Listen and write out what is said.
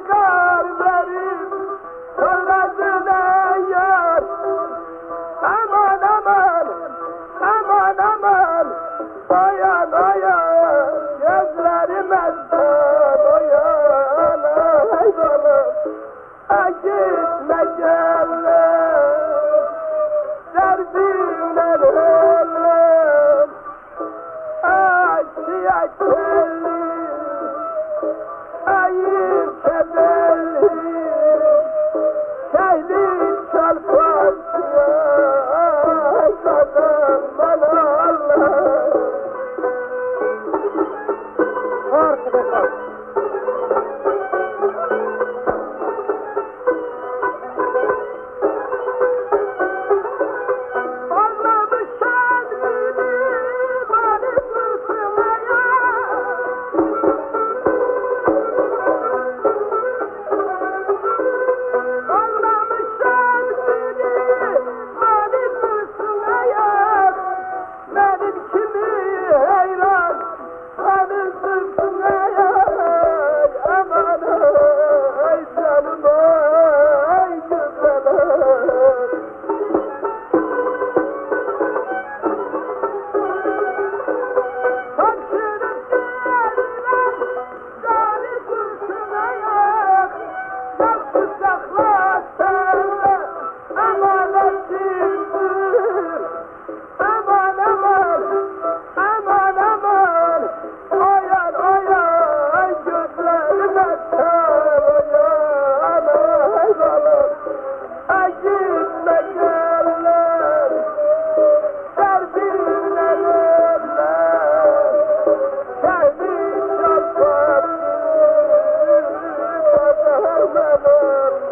çıkar verir sonrasına yar. Aman aman, aman aman, oyan oyan, gözlerim esmer oyan. Ay balım, ay gitme gelle, derdimden ölüm. Ay siyah kelli, ayım kederli, şehri çarpar. Ay kadın bana Allah. Arkadaşlar. Anlamışsan beni bana sırtına. Anlamışsan beni bana sırtına. Benim kimi hayran bana sırtına. Aman ay canım ay güzelim. Taşırıp geldiler, cani kurşuna yak. Yaptı sakla senle, emanetimdir. Aman aman, aman aman, oyan oyan, gözlerime ter oyan. Ay balım, ay gitme geller, derdimden eller. Şehri çarpar, kadar